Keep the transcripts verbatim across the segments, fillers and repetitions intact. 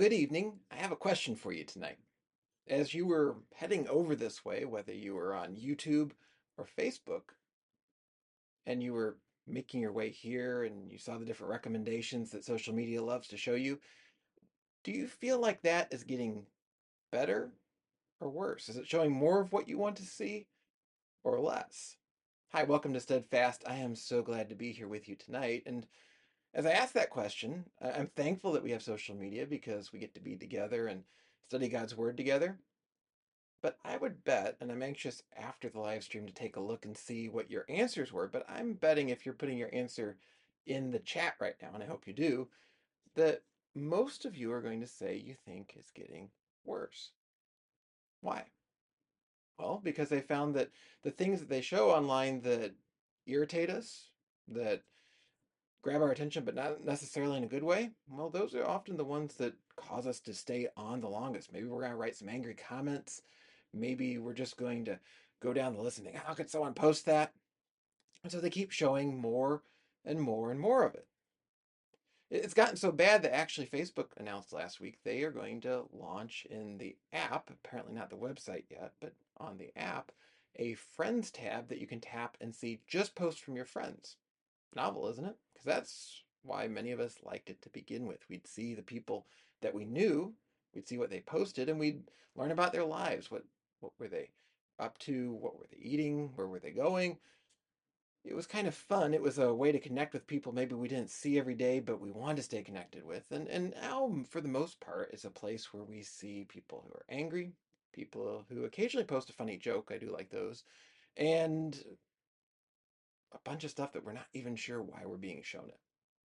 good evening. I have a question for you tonight. As you were heading over this way, whether you were on YouTube or Facebook, and you were making your way here and you saw the different recommendations that social media loves to show you, do you feel like that is getting better or worse? Is it showing more of what you want to see or less? Hi, welcome to Steadfast. I am so glad to be here with you tonight. And as I ask that question, I- I'm thankful that we have social media because we get to be together and study God's Word together. But I would bet, and I'm anxious after the live stream to take a look and see what your answers were, but I'm betting if you're putting your answer in the chat right now, and I hope you do, that most of you are going to say you think it's getting worse. Why? Well, because they found that the things that they show online that irritate us, that grab our attention, but not necessarily in a good way, well, those are often the ones that cause us to stay on the longest. Maybe we're going to write some angry comments. Maybe we're just going to go down the list and think, how could someone post that? And so they keep showing more and more and more of it. It's gotten so bad that actually Facebook announced last week they are going to launch in the app, apparently not the website yet, but on the app, a friends tab that you can tap and see just posts from your friends. Novel, isn't it? Because that's why many of us liked it to begin with. We'd see the people that we knew, we'd see what they posted, and we'd learn about their lives. What what were they up to? What were they eating? Where were they going? It was kind of fun. It was a way to connect with people maybe we didn't see every day, but we wanted to stay connected with. And and now, for the most part, is a place where we see people who are angry, people who occasionally post a funny joke. I do like those, and a bunch of stuff that we're not even sure why we're being shown it.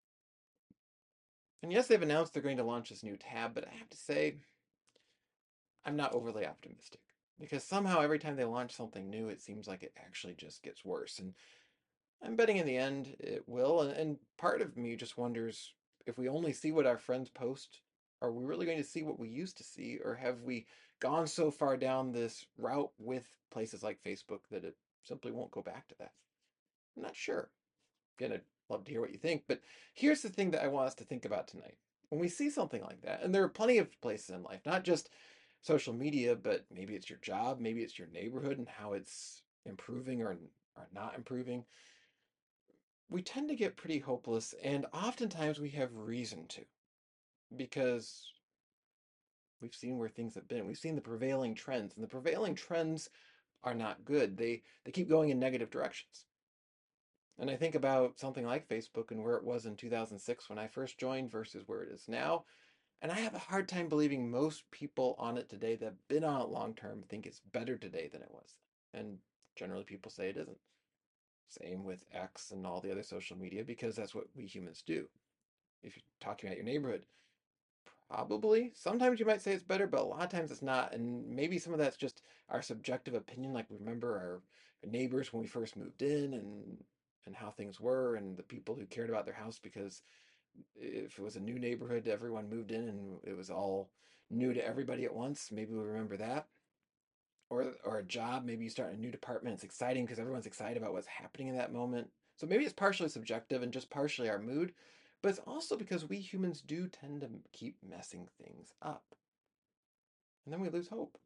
And yes, they've announced they're going to launch this new tab, but I have to say, I'm not overly optimistic. Because somehow every time they launch something new, it seems like it actually just gets worse. And I'm betting in the end it will. And, and part of me just wonders if we only see what our friends post, are we really going to see what we used to see? Or have we gone so far down this route with places like Facebook that it simply won't go back to that? I'm not sure. Again, I'd love to hear what you think. But here's the thing that I want us to think about tonight. When we see something like that, and there are plenty of places in life, not just social media, but maybe it's your job, maybe it's your neighborhood and how it's improving or, or not improving, we tend to get pretty hopeless, and oftentimes we have reason to, because we've seen where things have been. We've seen the prevailing trends, and the prevailing trends are not good. They they keep going in negative directions. And I think about something like Facebook and where it was in two thousand six when I first joined versus where it is now. And I have a hard time believing most people on it today that have been on it long term think it's better today than it was. And generally people say it isn't. Same with X and all the other social media because that's what we humans do. If you're talking about your neighborhood, probably. Sometimes you might say it's better, but a lot of times it's not. And maybe some of that's just our subjective opinion. Like we remember our, our neighbors when we first moved in and and how things were and the people who cared about their house because if it was a new neighborhood, everyone moved in and it was all new to everybody at once. Maybe we remember that. Or or a job, maybe you start in a new department. It's exciting because everyone's excited about what's happening in that moment. So maybe it's partially subjective and just partially our mood, but it's also because we humans do tend to keep messing things up. And then we lose hope.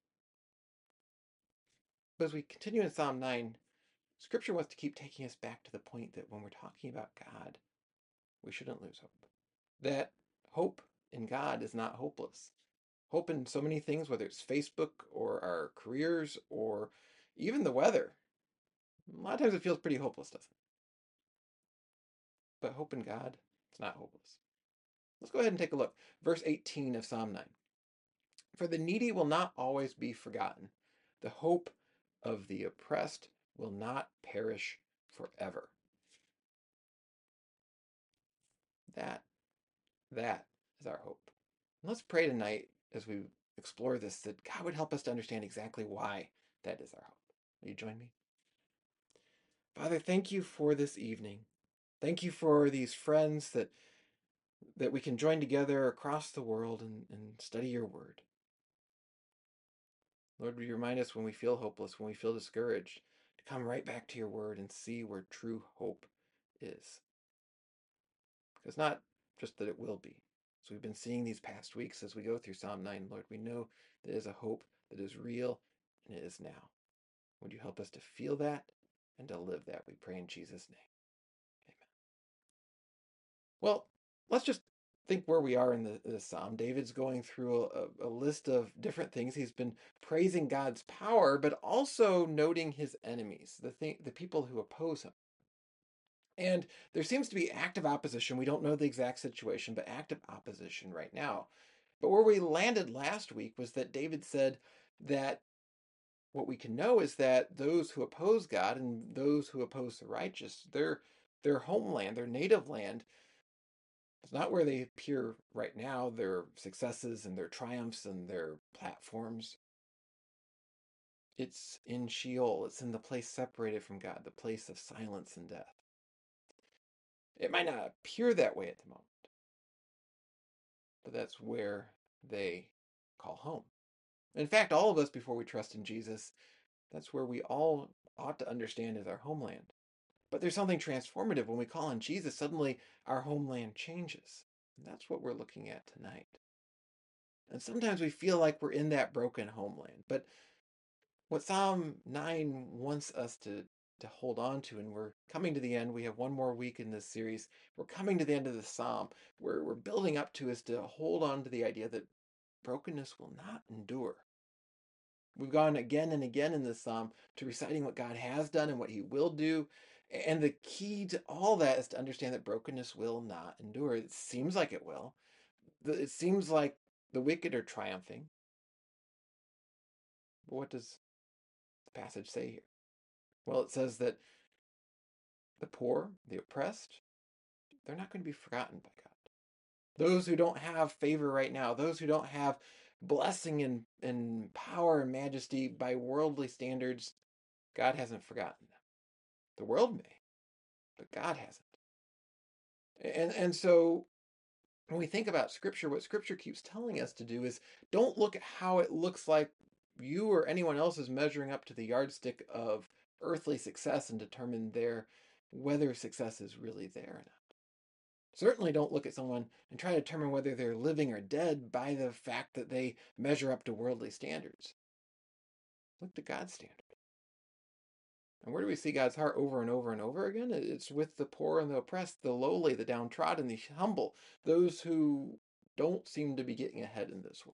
But as we continue in Psalm nine, Scripture wants to keep taking us back to the point that when we're talking about God, we shouldn't lose hope. That hope in God is not hopeless. Hope in so many things, whether it's Facebook or our careers or even the weather. A lot of times it feels pretty hopeless, doesn't it? But hope in God, it's not hopeless. Let's go ahead and take a look. Verse eighteen of Psalm nine. For the needy will not always be forgotten. The hope of the oppressed will not perish forever. That, that is our hope. And let's pray tonight as we explore this that God would help us to understand exactly why that is our hope. Will you join me? Father, thank you for this evening. Thank you for these friends that that we can join together across the world and, and study your word. Lord, would you remind us when we feel hopeless, when we feel discouraged, to come right back to your word and see where true hope is. Because not just that it will be, So we've been seeing these past weeks as we go through Psalm nine, Lord, we know there is a hope that is real and it is now. Would you help us to feel that and to live that? We pray in Jesus' name. Amen. Well, let's just think where we are in the, the Psalm. David's going through a, a list of different things. He's been praising God's power, but also noting his enemies, the thing, the people who oppose him. And there seems to be active opposition. We don't know the exact situation, but active opposition right now. But where we landed last week was that David said that what we can know is that those who oppose God and those who oppose the righteous, their their homeland, their native land, is not where they appear right now, their successes and their triumphs and their platforms. It's in Sheol. It's in the place separated from God, the place of silence and death. It might not appear that way at the moment, but that's where they call home. In fact, all of us, before we trust in Jesus, that's where we all ought to understand is our homeland. But there's something transformative when we call on Jesus, suddenly our homeland changes. And that's what we're looking at tonight. And sometimes we feel like we're in that broken homeland. But what Psalm nine wants us to, to hold on to, and we're coming to the end, we have one more week in this series. We're coming to the end of the Psalm. Where we're building up to is to hold on to the idea that brokenness will not endure. We've gone again and again in this psalm to reciting what God has done and what he will do. And the key to all that is to understand that brokenness will not endure. It seems like it will. It seems like the wicked are triumphing. But what does the passage say here? Well, it says that the poor, the oppressed, they're not going to be forgotten by God. Those who don't have favor right now, those who don't have blessing and, and power and majesty by worldly standards, God hasn't forgotten them. The world may, but God hasn't. And and so when we think about Scripture, what Scripture keeps telling us to do is don't look at how it looks like you or anyone else is measuring up to the yardstick of earthly success and determine their whether success is really there or not. Certainly don't look at someone and try to determine whether they're living or dead by the fact that they measure up to worldly standards. Look to God's standard. And where do we see God's heart over and over and over again? It's with the poor and the oppressed, the lowly, the downtrodden, the humble, those who don't seem to be getting ahead in this world.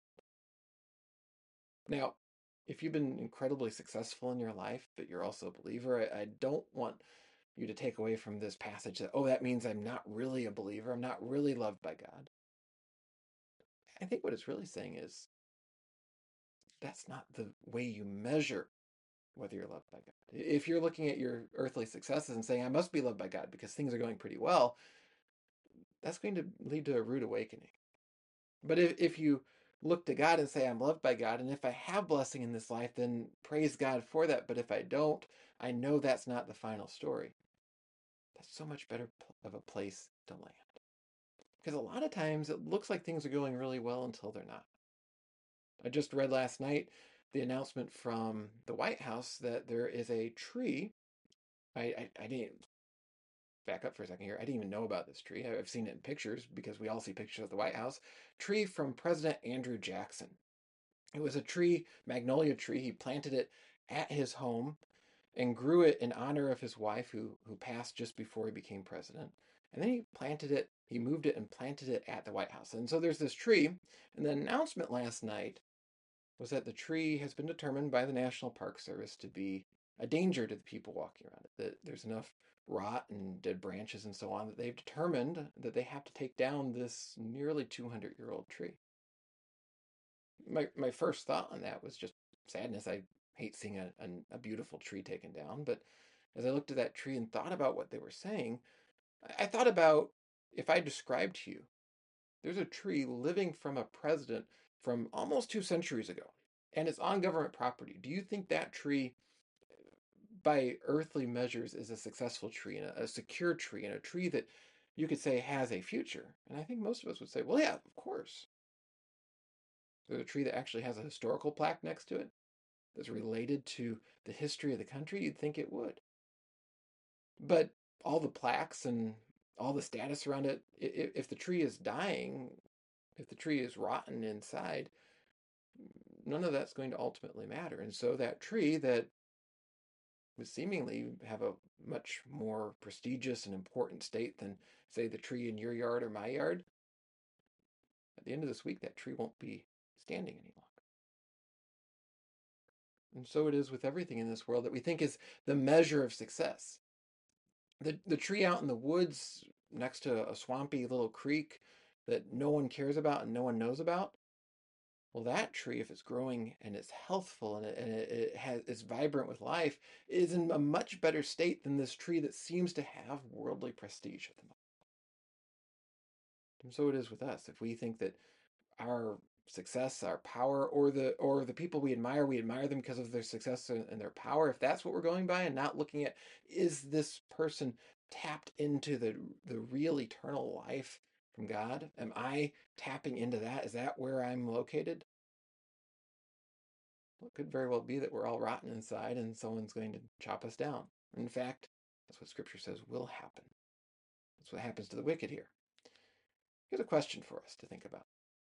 Now, if you've been incredibly successful in your life, but you're also a believer, I, I don't want you to take away from this passage that, oh, that means I'm not really a believer. I'm not really loved by God. I think what it's really saying is that's not the way you measure whether you're loved by God. If you're looking at your earthly successes and saying, I must be loved by God because things are going pretty well, that's going to lead to a rude awakening. But if, if you look to God and say, I'm loved by God, and if I have blessing in this life, then praise God for that. But if I don't, I know that's not the final story. That's so much better of a place to land. Because a lot of times it looks like things are going really well until they're not. I just read last night the announcement from the White House that there is a tree. I, I, I didn't back up for a second here. I didn't even know about this tree. I've seen it in pictures because we all see pictures of the White House. Tree from President Andrew Jackson. It was a tree, magnolia tree. He planted it at his home and grew it in honor of his wife who who passed just before he became president. And then he planted it, he moved it and planted it at the White House. And so there's this tree, and the announcement last night was that the tree has been determined by the National Park Service to be a danger to the people walking around it. That there's enough rot and dead branches and so on that they've determined that they have to take down this nearly two hundred year old tree. My my first thought on that was just sadness. I hate seeing a, a, a beautiful tree taken down, but as I looked at that tree and thought about what they were saying, I, I thought about if I described to you, there's a tree living from a president from almost two centuries ago, and it's on government property. Do you think that tree, by earthly measures, is a successful tree and a, a secure tree and a tree that you could say has a future? And I think most of us would say, well, yeah, of course. There's a tree that actually has a historical plaque next to it that's related to the history of the country. You'd think it would. But all the plaques and all the status around it, if the tree is dying, If the tree is rotten inside, none of that's going to ultimately matter. And so that tree that would seemingly have a much more prestigious and important state than, say, the tree in your yard or my yard, at the end of this week, that tree won't be standing any longer. And so it is with everything in this world that we think is the measure of success. The, the tree out in the woods next to a swampy little creek that no one cares about and no one knows about, well, that tree, if it's growing and it's healthful and it, and it, it has it's vibrant with life, is in a much better state than this tree that seems to have worldly prestige at the moment. And so it is with us. If we think that our success, our power, or the or the people we admire, we admire them because of their success and, and their power, if that's what we're going by and not looking at, is this person tapped into the the real eternal life from God? Am I tapping into that? Is that where I'm located? Well, it could very well be that we're all rotten inside and someone's going to chop us down. In fact, that's what Scripture says will happen. That's what happens to the wicked here. Here's a question for us to think about.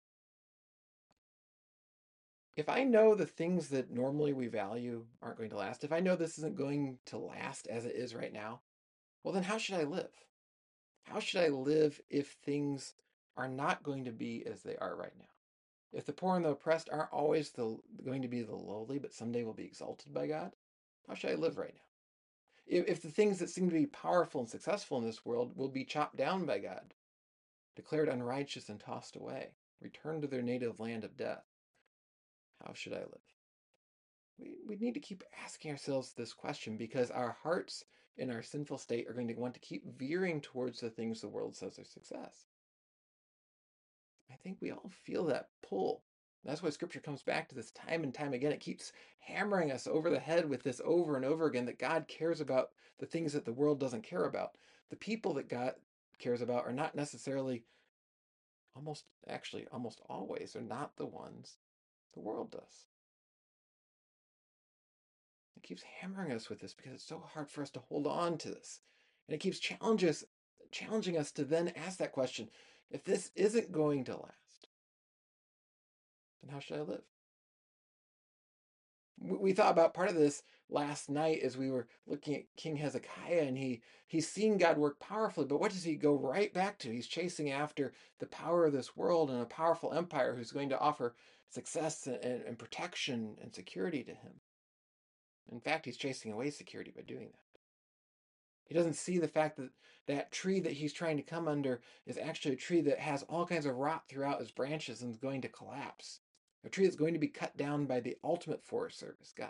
If I know the things that normally we value aren't going to last, if I know this isn't going to last as it is right now, well, then how should I live? How should I live if things are not going to be as they are right now? If the poor and the oppressed aren't always the, going to be the lowly, but someday will be exalted by God, how should I live right now? If, if the things that seem to be powerful and successful in this world will be chopped down by God, declared unrighteous and tossed away, returned to their native land of death, how should I live? We, we need to keep asking ourselves this question because our hearts in our sinful state are going to want to keep veering towards the things the world says are success. I think we all feel that pull. That's why Scripture comes back to this time and time again. It keeps hammering us over the head with this over and over again that God cares about the things that the world doesn't care about. The people that God cares about are not necessarily, almost actually, almost always, are not the ones the world does. It keeps hammering us with this because it's so hard for us to hold on to this. And it keeps challenging us, challenging us to then ask that question, if this isn't going to last, then how should I live? We thought about part of this last night as we were looking at King Hezekiah, and he he's seen God work powerfully, but what does he go right back to? He's chasing after the power of this world and a powerful empire who's going to offer success and, and protection and security to him. In fact, he's chasing away security by doing that. He doesn't see the fact that that tree that he's trying to come under is actually a tree that has all kinds of rot throughout its branches and is going to collapse. A tree that's going to be cut down by the ultimate forest service, God.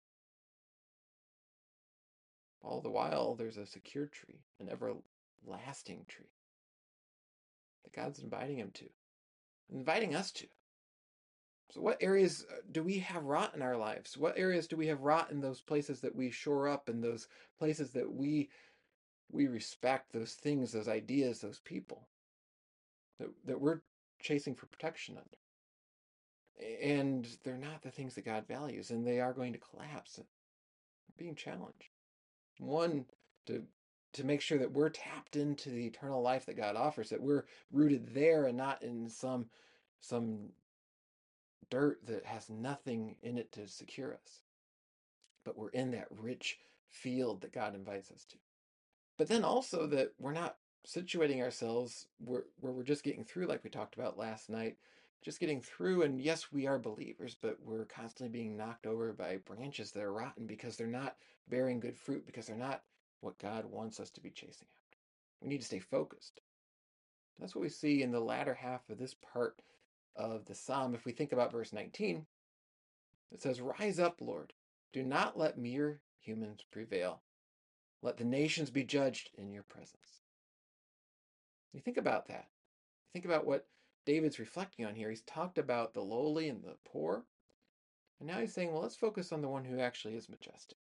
All the while, there's a secure tree, an everlasting tree that God's inviting him to, inviting us to. So what areas do we have rot in our lives? What areas do we have rot in those places that we shore up, in those places that we we respect, those things, those ideas, those people that, that we're chasing for protection under? And they're not the things that God values, and they are going to collapse. We're being challenged. One, to to make sure that we're tapped into the eternal life that God offers, that we're rooted there and not in some some dirt that has nothing in it to secure us. But we're in that rich field that God invites us to. But then also that we're not situating ourselves where, where we're just getting through, like we talked about last night, just getting through. And yes, we are believers, but we're constantly being knocked over by branches that are rotten because they're not bearing good fruit, because they're not what God wants us to be chasing after. We need to stay focused. That's what we see in the latter half of this part of the psalm. If we think about verse nineteen, it says, "Rise up, Lord. Do not let mere humans prevail. Let the nations be judged in your presence." You think about that. You think about what David's reflecting on here. He's talked about the lowly and the poor. And now he's saying, well, let's focus on the one who actually is majestic.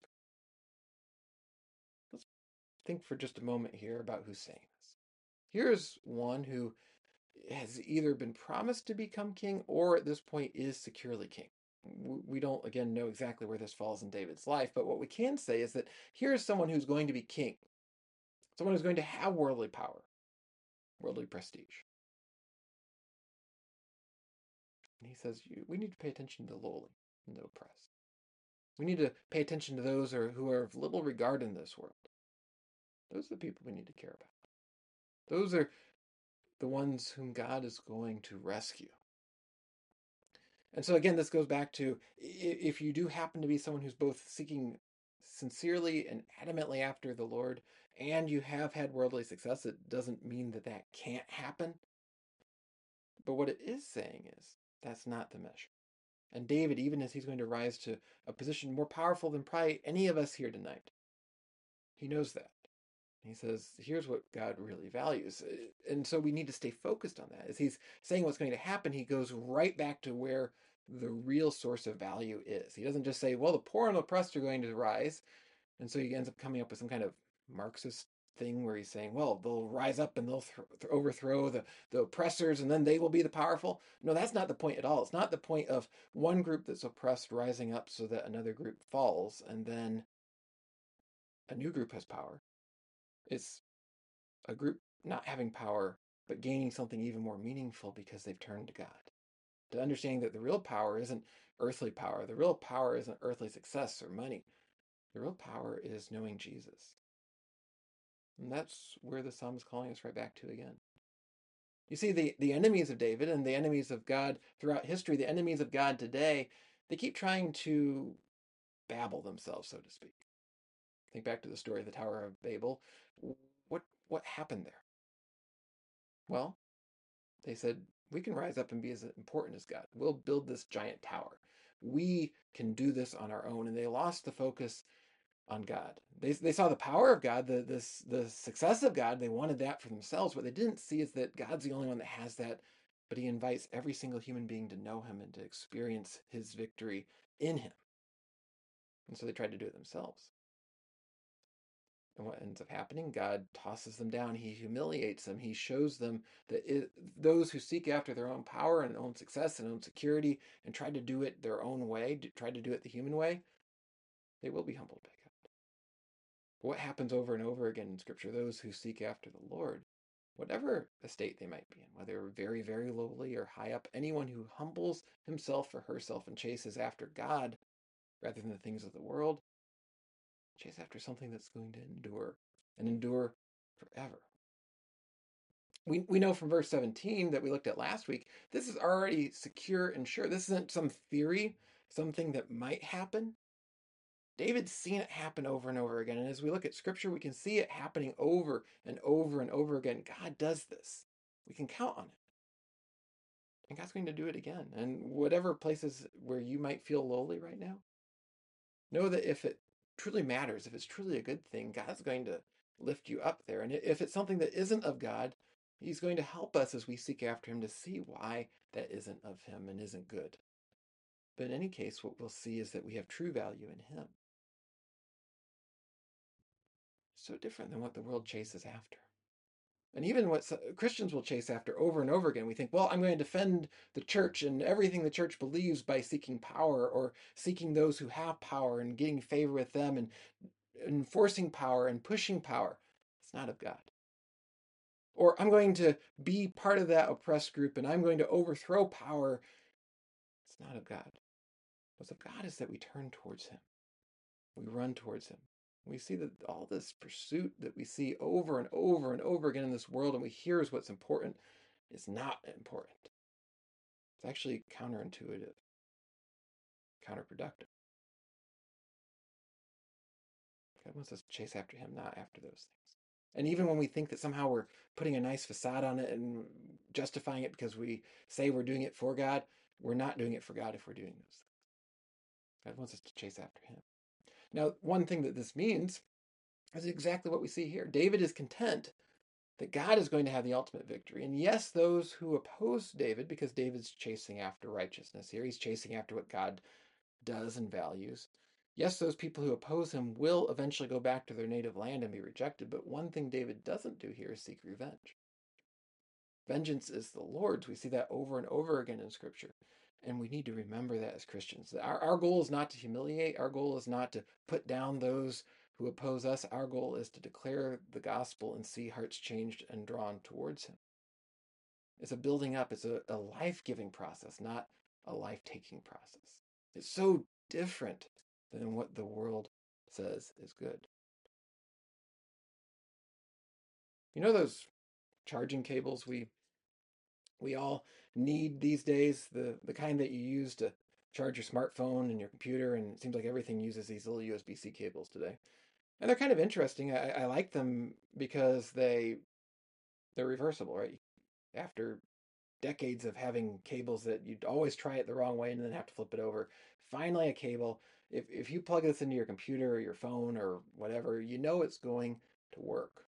Let's think for just a moment here about who's saying this. Here's one who has either been promised to become king or at this point is securely king. We don't, again, know exactly where this falls in David's life, but what we can say is that here's someone who's going to be king, someone who's going to have worldly power, worldly prestige. And he says, we need to pay attention to the lowly and the oppressed. We need to pay attention to those who are of little regard in this world. Those are the people we need to care about. Those are the ones whom God is going to rescue. And so again, this goes back to, if you do happen to be someone who's both seeking sincerely and adamantly after the Lord, and you have had worldly success, it doesn't mean that that can't happen. But what it is saying is that's not the measure. And David, even as he's going to rise to a position more powerful than probably any of us here tonight, he knows that. He says, here's what God really values. And so we need to stay focused on that. As he's saying what's going to happen, he goes right back to where the real source of value is. He doesn't just say, well, the poor and oppressed are going to rise. And so he ends up coming up with some kind of Marxist thing where he's saying, well, they'll rise up and they'll th- th- overthrow the, the oppressors and then they will be the powerful. No, that's not the point at all. It's not the point of one group that's oppressed rising up so that another group falls and then a new group has power. It's a group not having power, but gaining something even more meaningful because they've turned to God. To understanding that the real power isn't earthly power. The real power isn't earthly success or money. The real power is knowing Jesus. And that's where the psalm is calling us right back to again. You see, the, the enemies of David and the enemies of God throughout history, the enemies of God today, they keep trying to babble themselves, so to speak. Think back to the story of the Tower of Babel. What, what happened there? Well, they said, we can rise up and be as important as God. We'll build this giant tower. We can do this on our own. And they lost the focus on God. They, they saw the power of God, the, this, the success of God. They wanted that for themselves. What they didn't see is that God's the only one that has that, but he invites every single human being to know him and to experience his victory in him. And so they tried to do it themselves. And what ends up happening, God tosses them down. He humiliates them. He shows them that it, those who seek after their own power and own success and own security and try to do it their own way, try to do it the human way, they will be humbled by God. But what happens over and over again in Scripture, those who seek after the Lord, whatever estate they might be in, whether very, very lowly or high up, anyone who humbles himself or herself and chases after God rather than the things of the world, chase after something that's going to endure and endure forever. We, we know from verse seventeen that we looked at last week, this is already secure and sure. This isn't some theory, something that might happen. David's seen it happen over and over again. And as we look at Scripture, we can see it happening over and over and over again. God does this. We can count on it. And God's going to do it again. And whatever places where you might feel lowly right now, know that if it truly matters, if it's truly a good thing, God's going to lift you up there. And if it's something that isn't of God, he's going to help us as we seek after him to see why that isn't of him and isn't good. But in any case, what we'll see is that we have true value in him. So different than what the world chases after. And even what Christians will chase after over and over again. We think, well, I'm going to defend the church and everything the church believes by seeking power or seeking those who have power and getting favor with them and enforcing power and pushing power. It's not of God. Or I'm going to be part of that oppressed group and I'm going to overthrow power. It's not of God. What's of God is that we turn towards him. We run towards him. We see that all this pursuit that we see over and over and over again in this world and we hear is what's important is not important. It's actually counterintuitive, counterproductive. God wants us to chase after him, not after those things. And even when we think that somehow we're putting a nice facade on it and justifying it because we say we're doing it for God, we're not doing it for God if we're doing those things. God wants us to chase after him. Now, one thing that this means is exactly what we see here. David is content that God is going to have the ultimate victory. And yes, those who oppose David, because David's chasing after righteousness here, he's chasing after what God does and values. Yes, those people who oppose him will eventually go back to their native land and be rejected, but one thing David doesn't do here is seek revenge. Vengeance is the Lord's. We see that over and over again in Scripture. And we need to remember that as Christians. Our, our goal is not to humiliate. Our goal is not to put down those who oppose us. Our goal is to declare the gospel and see hearts changed and drawn towards him. It's a building up. It's a, a life-giving process, not a life-taking process. It's so different than what the world says is good. You know those charging cables we we all need these days, the the kind that you use to charge your smartphone and your computer, and it seems like everything uses these little U S B-C cables today. And they're kind of interesting. I, I like them because they they're reversible, right? After decades of having cables that you'd always try it the wrong way and then have to flip it over. Finally, a cable. If if you plug this into your computer or your phone or whatever, you know it's going to work.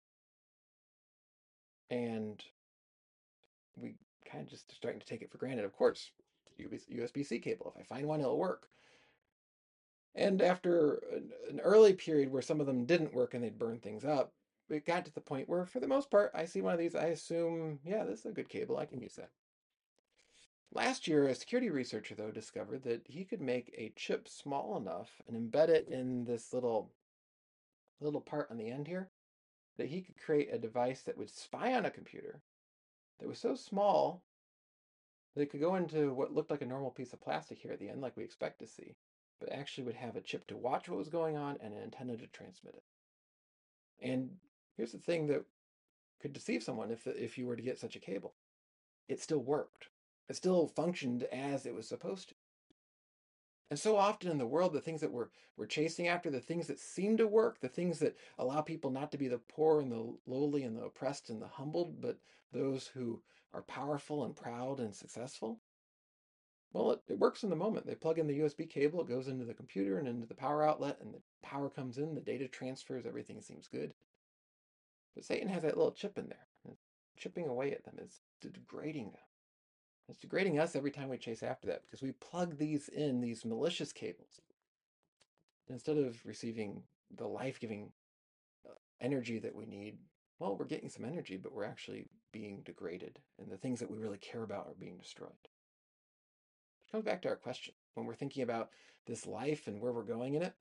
And we kind of just starting to take it for granted. Of course, U S B-C cable. If I find one, it'll work. And after an, an early period where some of them didn't work and they'd burn things up, it got to the point where, for the most part, I see one of these, I assume, yeah, this is a good cable. I can use that. Last year, a security researcher, though, discovered that he could make a chip small enough and embed it in this little little part on the end here that he could create a device that would spy on a computer that was so small that it could go into what looked like a normal piece of plastic here at the end, like we expect to see, but actually would have a chip to watch what was going on and an antenna to transmit it. And here's the thing that could deceive someone if if you were to get such a cable. It still worked. It still functioned as it was supposed to. And so often in the world, the things that we're we're chasing after, the things that seem to work, the things that allow people not to be the poor and the lowly and the oppressed and the humbled, but those who are powerful and proud and successful, well, it, it works in the moment. They plug in the U S B cable, it goes into the computer and into the power outlet, and the power comes in, the data transfers, everything seems good. But Satan has that little chip in there. And chipping away at them. It's degrading them. It's degrading us every time we chase after that because we plug these in, these malicious cables, instead of receiving the life-giving uh, energy that we need. Well, we're getting some energy, but we're actually being degraded, and the things that we really care about are being destroyed. Which comes back to our question. When we're thinking about this life and where we're going in it,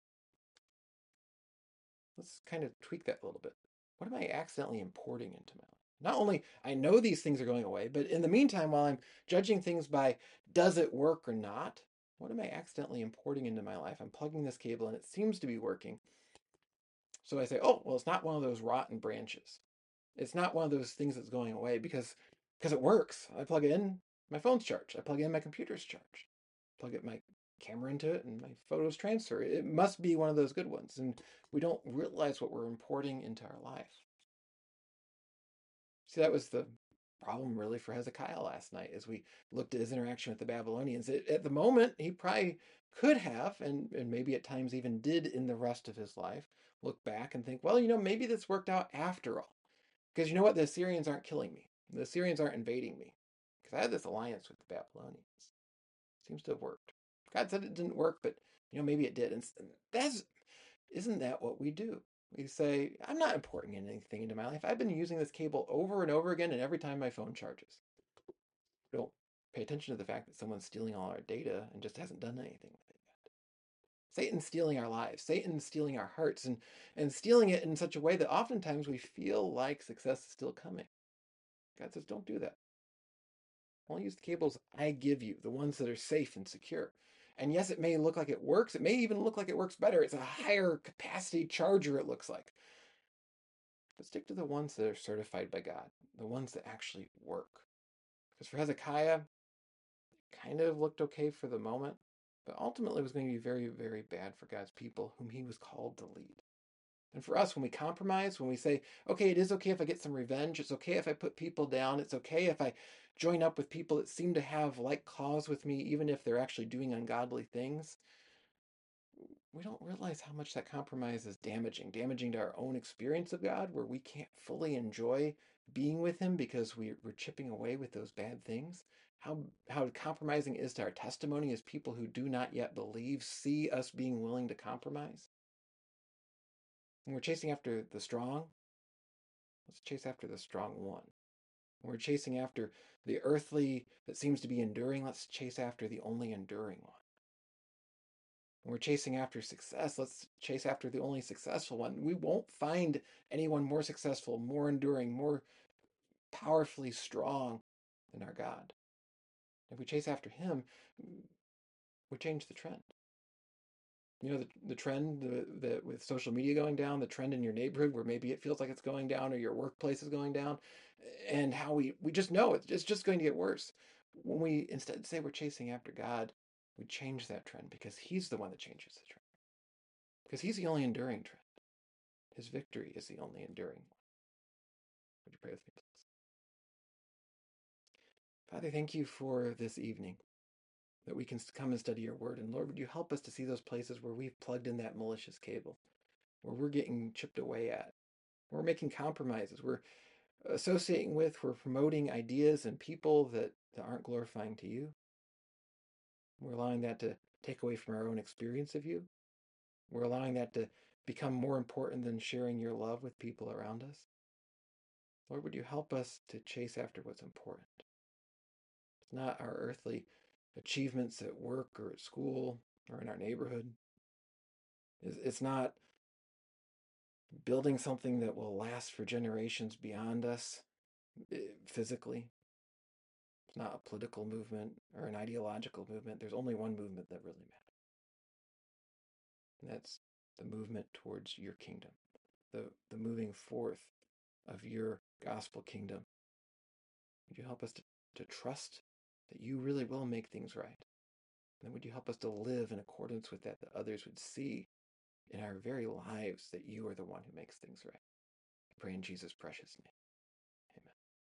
let's kind of tweak that a little bit. What am I accidentally importing into my life? Not only I know these things are going away, but in the meantime, while I'm judging things by does it work or not, what am I accidentally importing into my life? I'm plugging this cable and it seems to be working. So I say, oh, well, it's not one of those rotten branches. It's not one of those things that's going away because because it works. I plug it in, my phone's charged. I plug in, my computer's charged. Plug it my camera into it and my photos transfer. It must be one of those good ones. And we don't realize what we're importing into our life. See, that was the problem really for Hezekiah last night as we looked at his interaction with the Babylonians. It, at the moment, he probably could have, and, and maybe at times even did in the rest of his life, look back and think, well, you know, maybe this worked out after all. Because you know what? The Assyrians aren't killing me. The Assyrians aren't invading me. Because I had this alliance with the Babylonians. Seems to have worked. God said it didn't work, but you know, maybe it did. And that's isn't that what we do? We say, I'm not importing anything into my life. I've been using this cable over and over again, and every time my phone charges. We don't pay attention to the fact that someone's stealing all our data and just hasn't done anything with it yet. Satan's stealing our lives. Satan's stealing our hearts and, and stealing it in such a way that oftentimes we feel like success is still coming. God says, don't do that. Only use the cables I give you, the ones that are safe and secure. And yes, it may look like it works. It may even look like it works better. It's a higher capacity charger, it looks like. But stick to the ones that are certified by God, the ones that actually work. Because for Hezekiah, it kind of looked okay for the moment, but ultimately it was going to be very, very bad for God's people, whom he was called to lead. And for us, when we compromise, when we say, okay, it is okay if I get some revenge, it's okay if I put people down, it's okay if I join up with people that seem to have like cause with me, even if they're actually doing ungodly things, we don't realize how much that compromise is damaging, damaging to our own experience of God, where we can't fully enjoy being with him because we, we're chipping away with those bad things. How, how compromising is to our testimony as people who do not yet believe, see us being willing to compromise. When we're chasing after the strong, let's chase after the strong one. When we're chasing after the earthly that seems to be enduring, let's chase after the only enduring one. When we're chasing after success, let's chase after the only successful one. We won't find anyone more successful, more enduring, more powerfully strong than our God. If we chase after him, we change the trend. You know, the, the trend the, the with social media going down, the trend in your neighborhood where maybe it feels like it's going down or your workplace is going down, and how we, we just know it's, it's just going to get worse. When we instead say we're chasing after God, we change that trend because he's the one that changes the trend. Because he's the only enduring trend. His victory is the only enduring one. Would you pray with me, please? Father, thank you for this evening that we can come and study your word. And Lord, would you help us to see those places where we've plugged in that malicious cable, where we're getting chipped away at, we're making compromises, we're associating with, we're promoting ideas and people that, that aren't glorifying to you. We're allowing that to take away from our own experience of you. We're allowing that to become more important than sharing your love with people around us. Lord, would you help us to chase after what's important? It's not our earthly achievements at work or at school or in our neighborhood. It's not building something that will last for generations beyond us physically. It's not a political movement or an ideological movement. There's only one movement that really matters. And that's the movement towards your kingdom, the, the moving forth of your gospel kingdom. Would you help us to, to trust that you really will make things right? And would you help us to live in accordance with that, that others would see in our very lives that you are the one who makes things right? I pray in Jesus' precious name. Amen.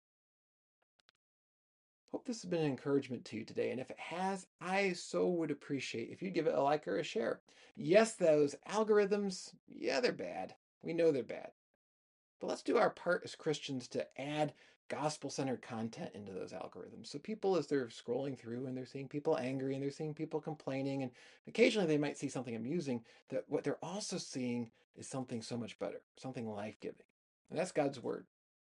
Hope this has been an encouragement to you today. And if it has, I so would appreciate if you'd give it a like or a share. Yes, those algorithms, yeah, they're bad. We know they're bad. But let's do our part as Christians to add gospel-centered content into those algorithms. So people, as they're scrolling through and they're seeing people angry and they're seeing people complaining, and occasionally they might see something amusing, that what they're also seeing is something so much better, something life-giving. And that's God's word.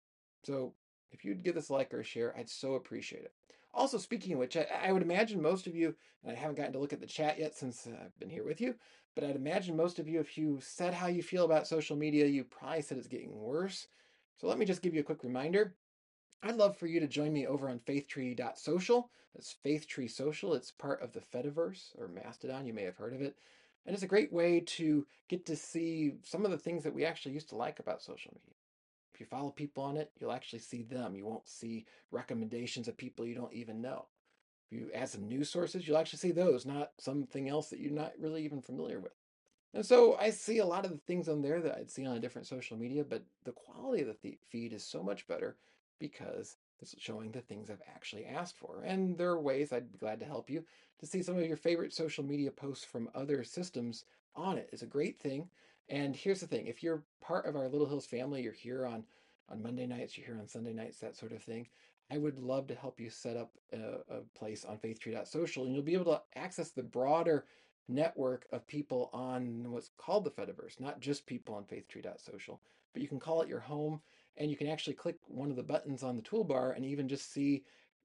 So if you'd give this a like or a share, I'd so appreciate it. Also, speaking of which, I, I would imagine most of you, and I haven't gotten to look at the chat yet since uh, I've been here with you, but I'd imagine most of you, if you said how you feel about social media, you probably said it's getting worse. So let me just give you a quick reminder. I'd love for you to join me over on faithtree dot social. That's Faithtree Social. It's part of the Fediverse or Mastodon. You may have heard of it. And it's a great way to get to see some of the things that we actually used to like about social media. If you follow people on it, you'll actually see them. You won't see recommendations of people you don't even know. If you add some news sources, you'll actually see those, not something else that you're not really even familiar with. And so I see a lot of the things on there that I'd see on a different social media, but the quality of the feed is so much better because it's showing the things I've actually asked for. And there are ways I'd be glad to help you to see some of your favorite social media posts from other systems on it. It's a great thing. And here's the thing, if you're part of our Little Hills family, you're here on, on Monday nights, you're here on Sunday nights, that sort of thing, I would love to help you set up a, a place on faithtree dot social, and you'll be able to access the broader network of people on what's called the Fediverse, not just people on faithtree dot social, but you can call it your home, and you can actually click one of the buttons on the toolbar and even just see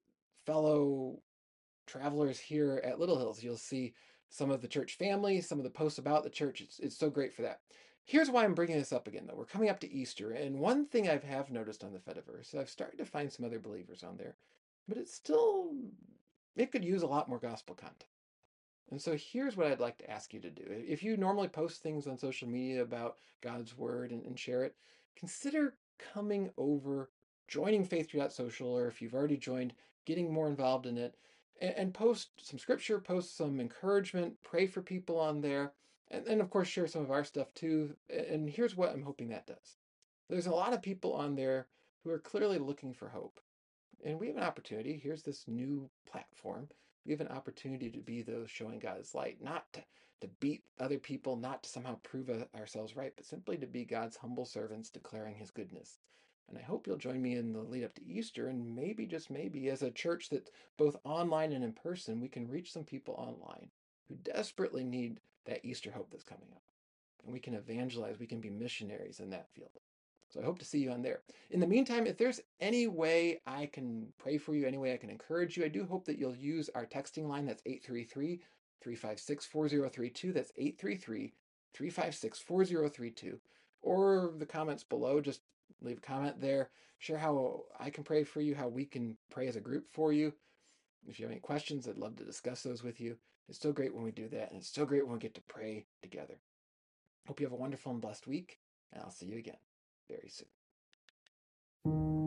fellow travelers here at Little Hills. You'll see some of the church family, some of the posts about the church. It's, it's so great for that. Here's why I'm bringing this up again, though. We're coming up to Easter, and one thing I have noticed on the Fediverse, I've started to find some other believers on there, but it's still, it could use a lot more gospel content. And so here's what I'd like to ask you to do. If you normally post things on social media about God's word and, and share it, consider coming over, joining faithtree dot social, or if you've already joined, getting more involved in it, and, and post some scripture, post some encouragement, pray for people on there, and then, of course, share some of our stuff too. And here's what I'm hoping that does. There's a lot of people on there who are clearly looking for hope. And we have an opportunity. Here's this new platform. We have an opportunity to be those showing God's light, not to, to beat other people, not to somehow prove ourselves right, but simply to be God's humble servants declaring his goodness. And I hope you'll join me in the lead up to Easter, and maybe, just maybe, as a church that both online and in person, we can reach some people online who desperately need that Easter hope that's coming up. And we can evangelize, we can be missionaries in that field. So I hope to see you on there. In the meantime, if there's any way I can pray for you, any way I can encourage you, I do hope that you'll use our texting line. That's eight three three, three five six, four zero three two. That's eight three three, three five six, four zero three two. Or the comments below, just leave a comment there. Share how I can pray for you, how we can pray as a group for you. If you have any questions, I'd love to discuss those with you. It's so great when we do that, and it's so great when we get to pray together. Hope you have a wonderful and blessed week, and I'll see you again very soon.